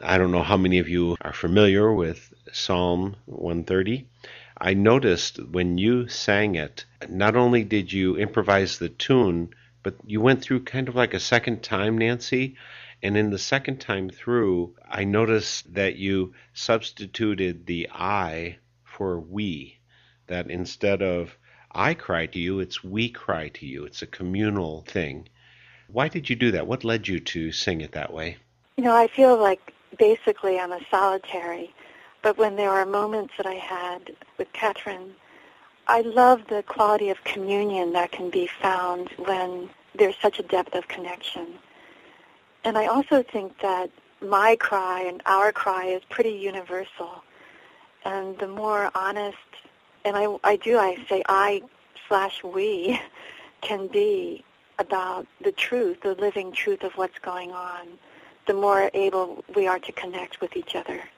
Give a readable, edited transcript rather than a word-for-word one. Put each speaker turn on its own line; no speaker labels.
I don't know how many of you are familiar with Psalm 130. I noticed when you sang it, not only did you improvise the tune, but you went through kind of like a second time, Nancy. And in the second time through, I noticed that you substituted the I for we. That instead of I cry to you, it's we cry to you. It's a communal thing. Why did you do that? What led you to sing it that way?
I feel like basically I'm a solitary, but when there are moments that I had with Catherine, I love the quality of communion that can be found when there's such a depth of connection. And I also think that my cry and our cry is pretty universal. And the more honest, and I say I/we can be about the truth, the living truth of what's going on, the more able we are to connect with each other.